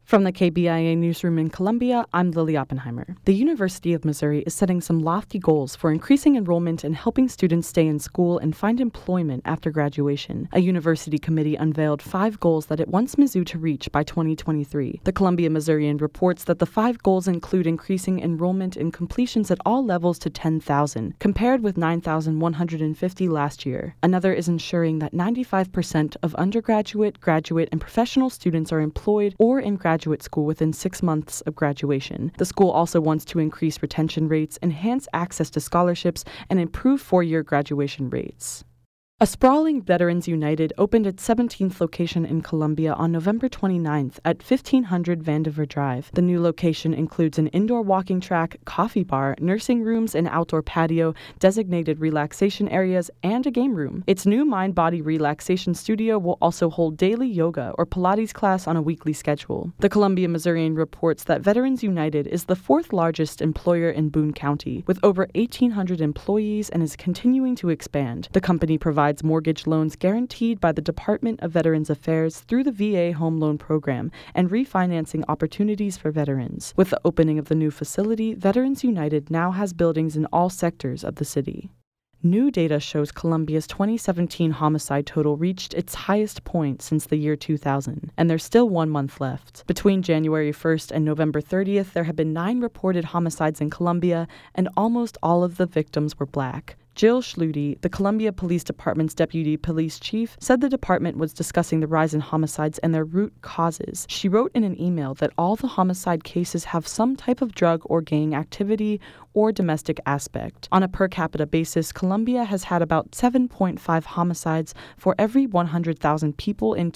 From the KBIA newsroom in Columbia, I'm Lily Oppenheimer. The University of Missouri is setting some lofty goals for increasing enrollment and helping students stay in school and find employment after graduation. A university committee unveiled 5 goals that it wants Mizzou to reach by 2023. The Columbia Missourian reports that the 5 goals include increasing enrollment and completions at all levels to 10,000, compared with 9,150 last year. Another is ensuring that 95% of undergraduate, graduate, and professional students are employed or in graduate school within 6 months of graduation. The school also wants to increase retention rates, enhance access to scholarships, and improve 4-year graduation rates. A sprawling Veterans United opened its 17th location in Columbia on November 29th at 1500 Vandiver Drive. The new location includes an indoor walking track, coffee bar, nursing rooms, an outdoor patio, designated relaxation areas, and a game room. Its new mind-body relaxation studio will also hold daily yoga or Pilates class on a weekly schedule. The Columbia Missourian reports that Veterans United is the 4th largest employer in Boone County, with over 1,800 employees, and is continuing to expand. The company provides mortgage loans guaranteed by the Department of Veterans Affairs through the VA Home Loan Program and refinancing opportunities for veterans. With the opening of the new facility, Veterans United now has buildings in all sectors of the city. New data shows Columbia's 2017 homicide total reached its highest point since the year 2000, and there's still 1 month left. Between January 1st and November 30th, there have been 9 reported homicides in Columbia, and almost all of the victims were Black. Jill Schluty, the Columbia Police Department's deputy police chief, said the department was discussing the rise in homicides and their root causes. She wrote in an email that all the homicide cases have some type of drug or gang activity or domestic aspect. On a per capita basis, Columbia has had about 7.5 homicides for every 100,000 people in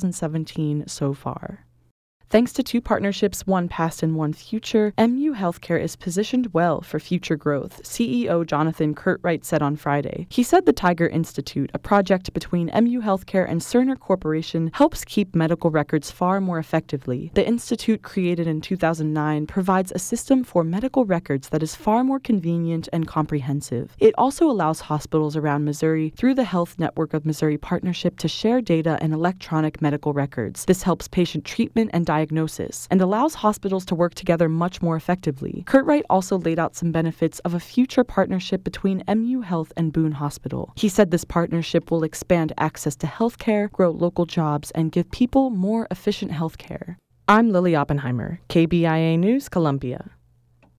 2017 so far. Thanks to 2 partnerships, one past and one future, MU Healthcare is positioned well for future growth, CEO Jonathan Curtright said on Friday. He said the Tiger Institute, a project between MU Healthcare and Cerner Corporation, helps keep medical records far more effectively. The institute, created in 2009, provides a system for medical records that is far more convenient and comprehensive. It also allows hospitals around Missouri, through the Health Network of Missouri Partnership, to share data and electronic medical records. This helps patient treatment and diagnosis, and allows hospitals to work together much more effectively. Curtright also laid out some benefits of a future partnership between MU Health and Boone Hospital. He said this partnership will expand access to healthcare, grow local jobs, and give people more efficient healthcare. I'm Lily Oppenheimer, KBIA News, Columbia.